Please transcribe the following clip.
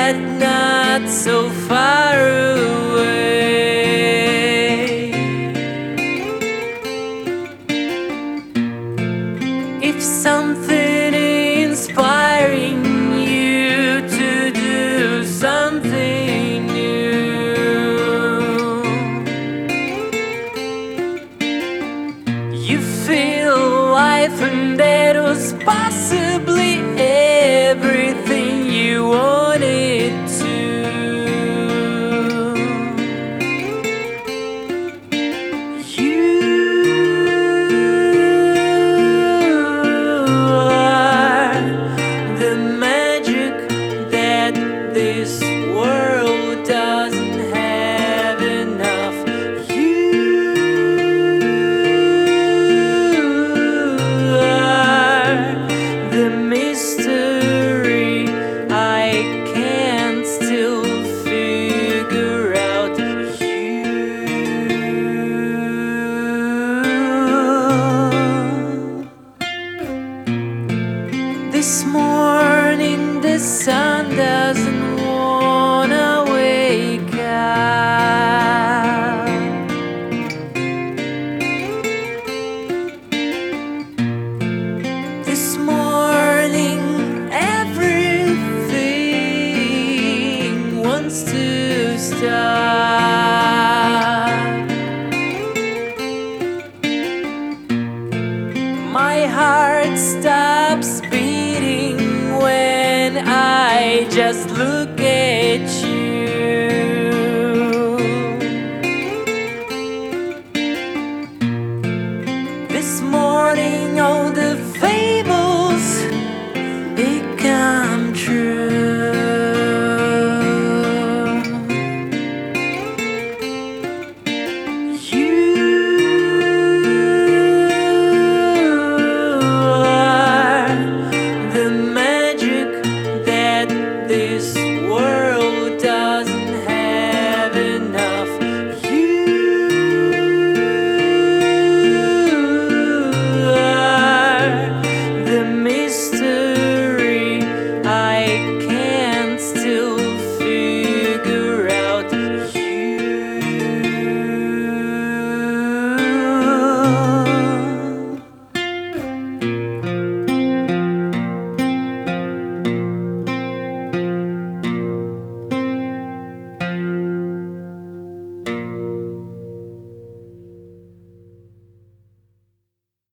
but not so far away. If something inspiring you to do something new, you feel life and that was possibly everything you wanted to. You are the magic that this world doesn't have enough. You are the mystery I can't still figure out. This morning the sun doesn't wanna wake up. This morning everything wants to stop. My heart stops beating when I just look at you.